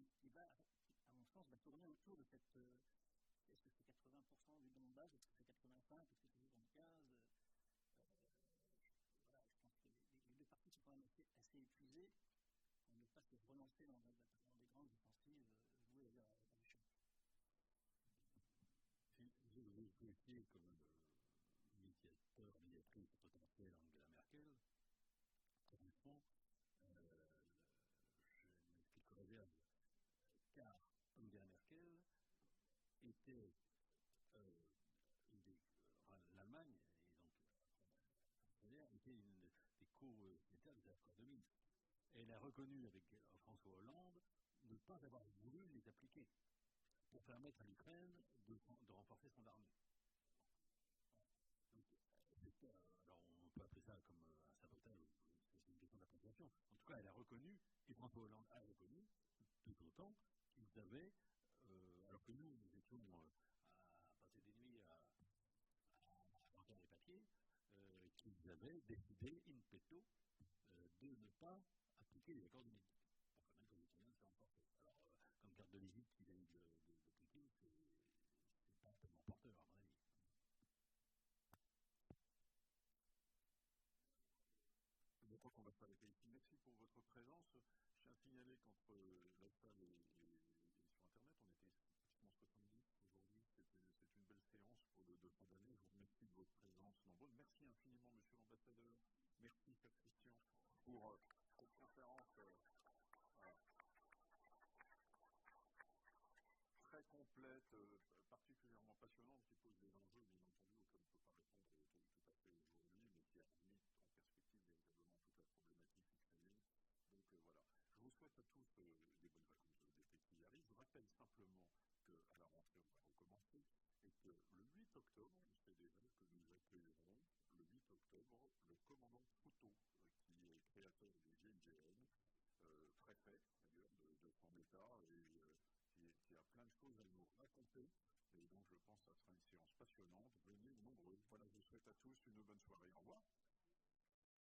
qui va, à mon sens, va tourner autour de cette... est-ce que c'est 80% du don de base, est-ce que c'est 85%, est-ce que c'est 75%, voilà, je pense que les deux parties sont quand même assez épuisées. On ne peut pas se relancer dans des grandes offensives vouées à l'échec. Je vous évoquais comme médiatrice potentielle Angela Merkel. Pour l'instant, je m'explique en réserve, car Angela Merkel était l'Allemagne, et donc était une des co-signataires des accords de Minsk. Elle a reconnu avec François Hollande ne pas avoir voulu les appliquer pour permettre à l'Ukraine de renforcer son armée. Donc, alors on peut appeler ça comme un sabotage, c'est une question d'appréciation. En tout cas, elle a reconnu, et François Hollande a reconnu, tout autant, qu'ils avaient, alors que nous étions à passer des nuits à remplir les papiers, qu'ils avaient décidé in petto de ne pas appliquer les accords de Minsk. Pour permettre aux Ukrainiens de se renforcer. Alors, comme carte de visite qu'il a eu de Poutine, c'est pas tellement porteur, à mon avis. Je crois qu'on va s'arrêter ici. Merci pour votre présence. Je tiens à signaler qu'entre la salle et sur Internet, on était pratiquement 70 aujourd'hui. C'est une belle séance pour de fin d'année. Je vous remercie de votre présence nombreuse. Merci infiniment, monsieur l'ambassadeur. Merci, Père Christian, pour cette conférence très complète, particulièrement passionnante, qui pose des enjeux, bien entendu, auxquels on ne peut pas répondre tout à fait aujourd'hui, mais qui a mis en perspective véritablement toute la problématique ukrainienne. Donc voilà. Je vous souhaite à tous des bonnes vacances d'été qui arrivent. Je rappelle simplement qu'à la rentrée, on va recommencer, et que le 8 octobre, je sais déjà que nous accueillerons le 8 octobre le commandant Foutot, qui est créateur du GIGN, préfet d'ailleurs de son État, et qui a plein de choses à nous raconter. Et donc je pense que ça sera une séance passionnante. Venez nombreux. Voilà, je vous souhaite à tous une bonne soirée. Au revoir.